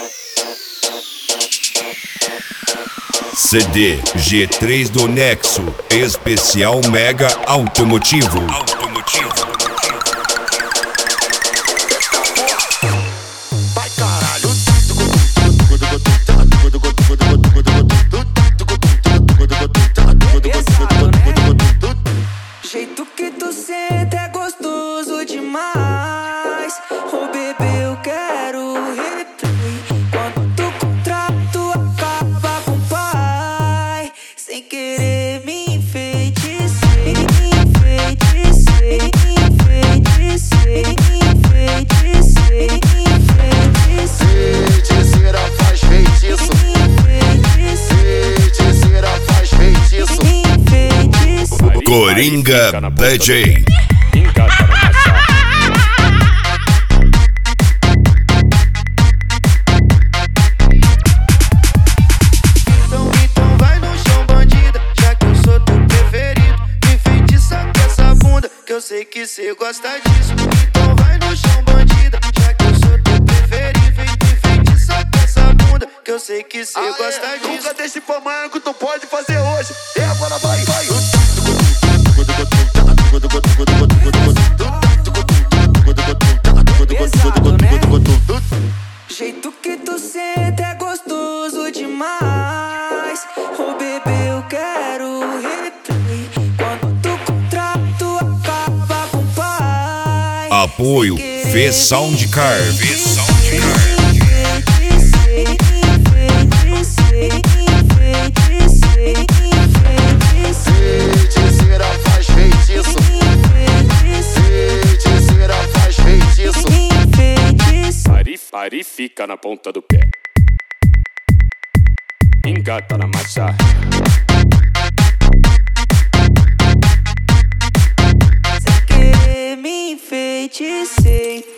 CD G3 do Nexo, especial Mega Automotivo. Vai caralho. Jeito que tu senta é gostoso demais. Oh bebê, eu quero replay. Quando tu contrato acaba com o pai. Sem querer me enfeitiçei, enfeitiçei, enfeitiçei, enfeitiçei, enfeitiçei. Feiticeira faz feitiço. Feiticeira faz feitiço. Coringa DJ. Então vai no chão, bandida, já que eu sou teu preferido. Me enfeitiça com essa bunda, que eu sei que cê gosta disso. Então vai no chão, bandida, já que eu sou teu preferido. Me enfeitiça com essa bunda, que eu sei que cê gosta disso. Nunca deixe pra amanhã que tu pode fazer hoje. E agora vai. Pesado, né? Jeito que tu senta é gostoso demais. Oh bebê, eu quero replay. Quando tu contrato acaba com o pai. Apoio Fê Soundcar. Feiticeira faz feitiço. Feiticeira faz feitiço. Pari fica na ponta do pé. Engata na marcha. Sem querer me enfeiticei.